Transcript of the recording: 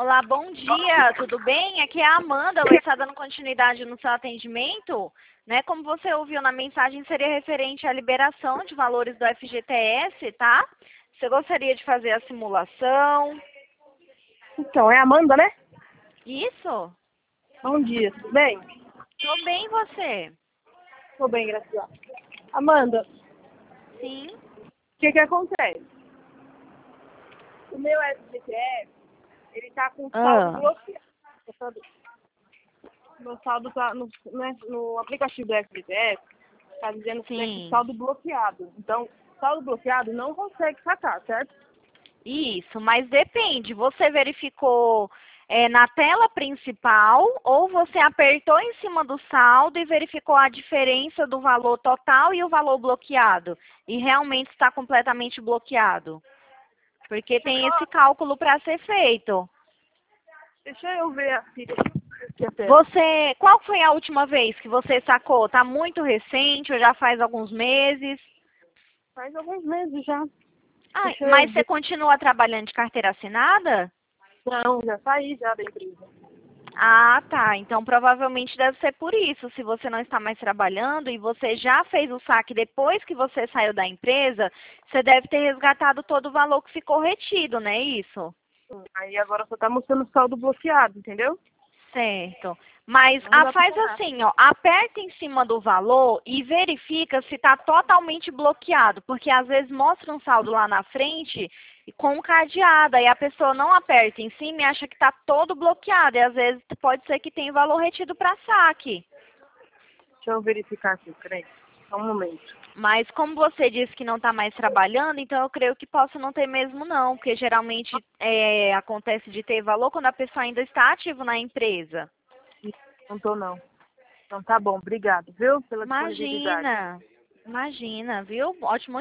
Olá, bom dia, tudo bem? Aqui é a Amanda, ela está dando continuidade no seu atendimento, né? Como você ouviu na mensagem, seria referente à liberação de valores do FGTS, tá? Você gostaria de fazer a simulação? Então, é a Amanda, né? Isso? Bom dia, tudo bem? Tô bem, e você? Tô bem, graças a Deus. Amanda, Sim? o que acontece? O meu FGTS, ele tá com saldo bloqueado. Sabe? Meu saldo tá no aplicativo do FGTS, tá dizendo que tem Sim. saldo bloqueado. Então, saldo bloqueado não consegue sacar, certo? Isso, mas depende. Você verificou na tela principal ou você apertou em cima do saldo e verificou a diferença do valor total e o valor bloqueado? E realmente está completamente bloqueado? Porque tem esse cálculo para ser feito. Deixa eu ver aqui. Qual foi a última vez que você sacou? Está muito recente ou já faz alguns meses? Faz alguns meses já. Ah, Deixa eu mas você ver. continua trabalhando de carteira assinada? Não, já saí já da empresa. Ah, tá. Então provavelmente deve ser por isso. Se você não está mais trabalhando e você já fez o saque depois que você saiu da empresa, você deve ter resgatado todo o valor que ficou retido, não é isso? Aí agora só tá mostrando saldo bloqueado, entendeu? Certo. Mas Não dá pra faz pagar. assim, ó, aperta em cima do valor e verifica se está totalmente bloqueado, porque às vezes mostra um saldo lá na frente com um cadeado, e a pessoa não aperta em cima e acha que está todo bloqueado, e às vezes pode ser que tenha valor retido para saque. Deixa eu verificar aqui, peraí. Só um momento. Mas como você disse que não está mais trabalhando, então eu creio que possa não ter mesmo não, porque geralmente acontece de ter valor quando a pessoa ainda está ativa na empresa. Não tô, não. Então tá bom, obrigado, viu? Pela disponibilidade. Imagina, imagina, viu? Ótimo